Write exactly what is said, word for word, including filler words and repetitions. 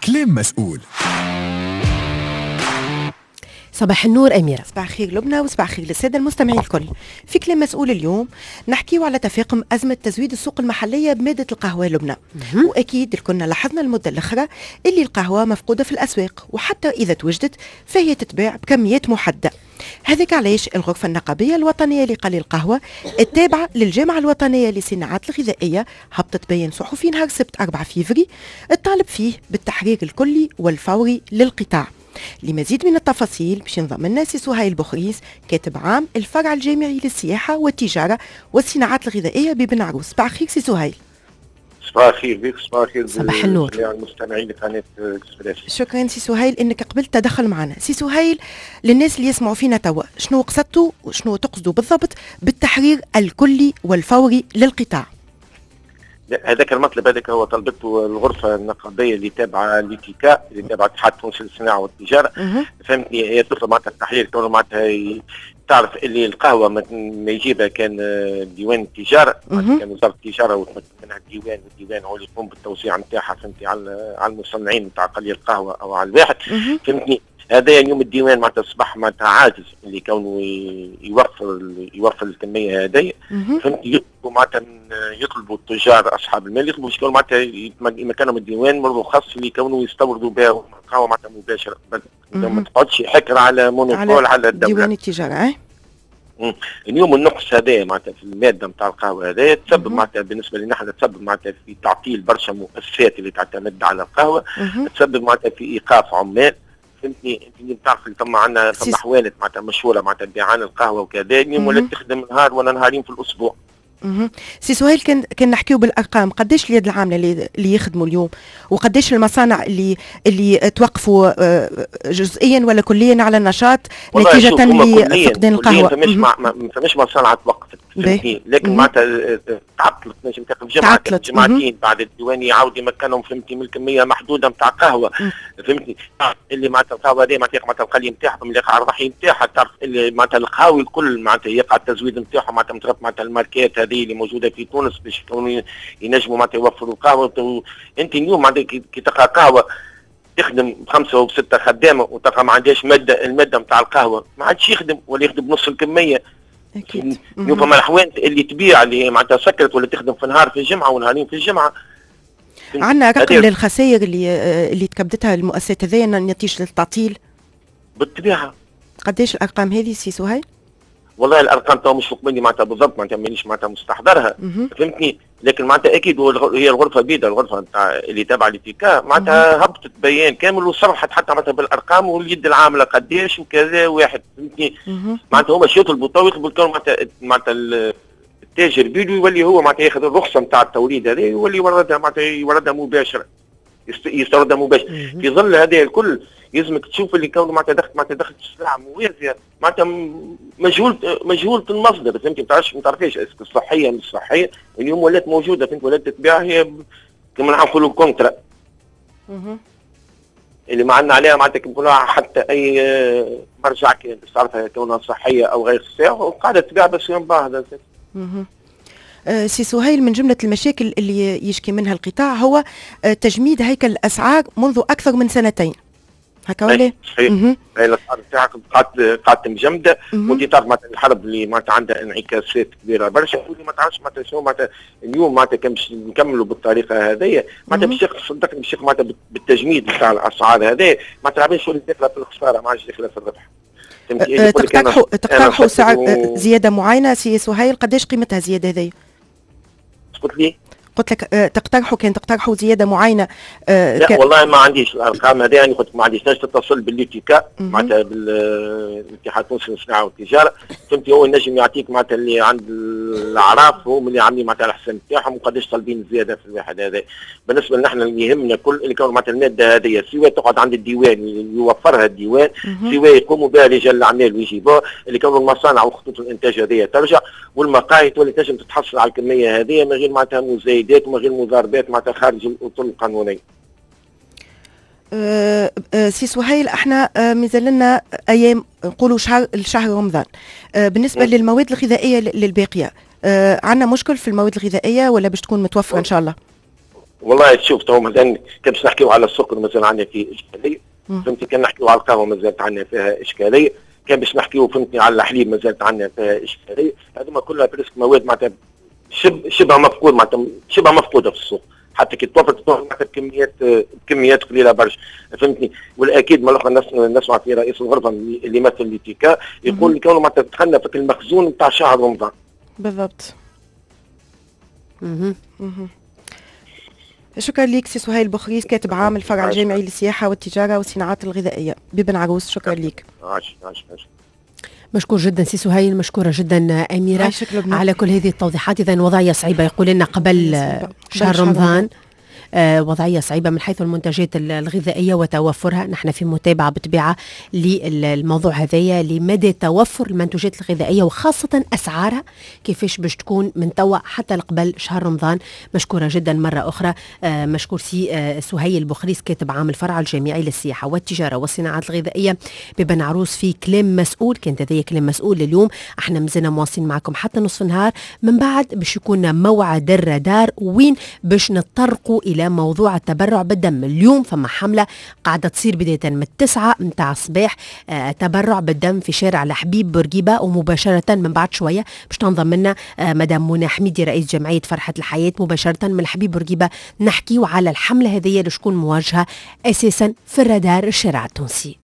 كلام مسؤول. صباح النور أميرة. صباح الخير لبنى وصباح الخير للسادة المستمعين الكل. في كلام مسؤول اليوم نحكيو على تفاقم أزمة تزويد السوق المحلية بمادة القهوة لبنى. وأكيد كنا لاحظنا المدة الأخرى اللي القهوة مفقودة في الأسواق، وحتى إذا توجدت فهي تتباع بكميات محددة. هذاك علاش الغرفة النقابية الوطنية لقلي القهوة التابعة للجامعة الوطنية للصناعات الغذائية هبطت بيان صحفي نهار السبت أربعة فيفري الطالب فيه بالتحرير الكلي والفوري للقطاع. لمزيد من التفاصيل باش ينضم لنا سي سهيل بخريس كاتب عام الفرع الجامعي للسياحة والتجارة والصناعات الغذائية ببن عروس. صباح الخير سي سهيل. صباح الخير بك. صباح الخير. صباح النور المستمعين لقناة اكسبريس. شكرا سي سهيل انك قبلت تدخل معنا. سي سهيل، للناس اللي يسمعوا فينا توا شنو قصدتوا وشنو تقصدوا بالضبط بالتحرير الكلي والفوري للقطاع؟ هذاك المطلب هذاك هو طلبته الغرفه النقابيه اللي تابعه لتيكا اللي تابعه الاتحاد التونسي للصناعه والتجاره. فهمتني، هي تطلب معناتها التحرير كونه معناتها تعرف اللي القهوه ما يجيبها كان ديوان التجاره، كان وزاره التجاره وتمكن منها الديوان، والديوان هو اللي يقوم بالتوزيع نتاعها فهمتني على على المصنعين نتاع قلي القهوه او على الواحد. فهمتني، هذا اليوم الديوان معناتها اصبح معناتها عاجز اللي كونه يوفر يوفر الكميه هذه. فهمت، يطلبوا معناتها يطلبوا التجار اصحاب المال يطلبوا يشكون معناتها يمكنهم الديوان من رخص اللي كونه يستوردوا بها القهوه معناتها مباشره، ما تقعدش حكر على مونوبول على, على الدوله ديوان التجاره. اه اليوم النقص هذا معناتها في الماده نتاع القهوه هذا تسبب معناتها بالنسبه لنا احنا تسبب معناتها في تعطيل برشا مؤسسات اللي تعتمد على القهوه، تسبب معناتها في ايقاف عمال. فهمتني، انت بتعرف اللي ثم عندنا ثم حوالت معناتها مشهوره معناتها بيعان القهوه وكذا اليوم ولا تخدم نهار ولا نهارين في الاسبوع. اها سي سهيل، كان كان نحكيو بالارقام، قداش اليد العامله اللي, اللي يخدموا اليوم، وقداش المصانع اللي اللي توقفوا جزئيا ولا كليا على النشاط نتيجه لفقدان القهوه؟ فماش ما فماش مصانع توقفت فهمتني، لكن معناتها تعطلت نجم تاخذ جمعه جمعتين بعد الديوان يعاود يمكنهم فهمتني من كميه محدوده نتاع قهوه. فهمتني، اللي معناتها القهوه هذه معناتها معناتها القلي نتاعهم اللي يقع الرحيم نتاعها، تعرف اللي معناتها القهاوي الكل معناتها يقع التزويد نتاعهم معناتها متربط معناتها الماركات هذه اللي موجوده في تونس باش يكونوا ينجموا معناتها يوفروا القهوه. انت اليوم معناتها كي تلقى قهوه تخدم خمسه وسته خدامه وتلقى ما عندهاش ماده الماده نتاع القهوه ما عادش يخدم ولا يخدم بنص الكميه. اكيد اليوم فما الاحوال اللي تبيع اللي معناتها سكرت ولا تخدم في نهار في الجمعه ونهارين في الجمعه. عندنا رقم للخسائر اللي اللي تكبدتها المؤسسات هذيا نتيجه التعطيل؟ بالطبيعه. قداش الارقام هذه سي سهيل؟ والله الارقام تو مش فوق مني معناتها بالضبط، معناتها مانيش معناتها مستحضرها فهمتني، لكن معناتها اكيد هي الغرفه بيضا الغرفه نتاع اللي تابعه لتيكا معناتها هبطت بيان كامل وصرحت حتى معناتها بالارقام واليد العامله قداش وكذا واحد فهمتني. معناتها هما يطلبوا تو يطلبوا الكون معناتها معناتها التاجر بيدو يولي هو معناتها ياخذ الرخصه نتاع التوريد هذه يولي يوردها معناتها يوردها مباشره يستوردها مباشره. في ظل هذا الكل يلزمك تشوف اللي كونه معناتها دخلت معناتها دخلت السلعه موازيه معناتها مجهول مجهوله المصدر فهمتي، ما تعرفش ما تعرفيش اسك صحيه مش صحيه. اليوم ولات موجوده فهمت ولات تتباع هي كما نقولوا كونترا اللي ما عندنا عليها معناتها كنقولوا حتى اي مرجع كان تعرفها كونها صحيه او غير صحيه وقاعده تباع بس يوم باهظه. أه سي سهيل، من جملة المشاكل اللي يشكي منها القطاع هو أه تجميد هيكل الأسعار منذ أكثر من سنتين، هكا ولا؟ صحيح. اي الأسعار نتاعك قاعدة قاعدة مجمدة، وأنت تعرف معناتها الحرب اللي معناتها عندها انعكاسات كبيرة برشا، واللي ما تعرفش معناتها شنو معناتها اليوم معناتها كان باش نكملوا بالطريقة هذيا معناتها باش صدقني باش معناتها بالتجميد نتاع الأسعار هذايا معناتها العباد شو اللي داخلة في الخسارة ما عادش داخلة في الربح. أه تقترحوا تقترحوا سعر و... زيادة معينة سي سهيل، قداش قيمتها زيادة هذيا؟ قلت لي قلت لك أه تقترحوا كان تقترحوا زياده معينه؟ أه لا ك... والله ما عنديش الارقام هذه، يعني كنت ما عنديش تتصل بالليتيكا معناتها بالاتحاد التونسي للصناعه والتجاره فهمتي، هو النجم يعطيك معناتها اللي عند الاعراف هم اللي عاملين معناتها الحسن نتاعهم وقداش طالبين زياده في الواحد هذا. بالنسبه لنا احنا اللي يهمنا كل اللي كانوا معناتها الماده هذه سواء تقعد عند الديوان يوفرها الديوان سواء يقوموا بها رجال الاعمال ويجيبوها، اللي كانوا المصانع وخطوط الانتاج هذه ترجع والمقاهي تولي تنجم تتحصل على الكميه هذه من غير معناتها مزايدات ومن غير مضاربات معناتها خارج الاطر القانونيه. أه أه سي سهيل، احنا أه مازال لنا ايام نقولوا شهر الشهر رمضان. أه بالنسبه م. للمواد الغذائيه للباقيه أه عندنا مشكل في المواد الغذائيه ولا باش تكون متوفره ان شاء الله؟ والله تشوف تو مثلا كان باش نحكيو على السكر مازال عندنا فيه اشكاليه، فهمتني. كان نحكيو على القهوه مازالت عندنا فيها اشكاليه، كان باش نحكيو فهمتني على الحليب مازالت عندنا فيها اشكاليه. هذوما كلها بريسك مواد معناتها شبه شبه مفقود، معناتها شبه مفقوده في السوق، حتى كي توفر تتوفر معناتها بكميات كميات قليله برشا، فهمتني. والاكيد ما الاخر نسمع في رئيس الغرفه اللي يمثل ليتيكا يقول لي كونه معناتها دخلنا في المخزون نتاع شهر رمضان. بالضبط. شكرا لك سي سهيل بخريس، كاتب عام الفرع الجامعي للسياحه والتجاره والصناعات الغذائيه ببن عروس. شكرا لك. عاش عاش عاش. مشكور جدا سي سهيل، مشكورة جدا أميرة على كل هذه التوضيحات. إذا وضعية صعيبة يقول لنا قبل شهر رمضان، آه وضعية صعيبة من حيث المنتجات الغذائية وتوفرها. نحن في متابعة بطبيعة للموضوع هذايا لمدى توفر المنتجات الغذائية وخاصة أسعارها كيفاش باش تكون من توا حتى قبل شهر رمضان. مشكورة جدا مرة أخرى. آه مشكور سي آه سهيل بخريس، كاتب عام الفرع الجامعي للسياحة والتجارة والصناعات الغذائية ببن عروس في كلام مسؤول. كانت هذه كلام مسؤول لليوم. احنا مازلنا مواصلين معكم حتى نصف النهار. من بعد باش يكون موعد الرادار وين باش نطرقوا إلى موضوع التبرع بالدم. اليوم فما حملة قاعدة تصير بداية من التسعة متاع الصباح، آه تبرع بالدم في شارع الحبيب بورقيبة، ومباشرة من بعد شوية باش تنضم لنا آه مدام منى حميدي رئيس جمعية فرحة الحياة مباشرة من الحبيب بورقيبة. نحكيو على الحملة هذه اللي شكون مواجهة أساسا في الرادار الشارع التونسي.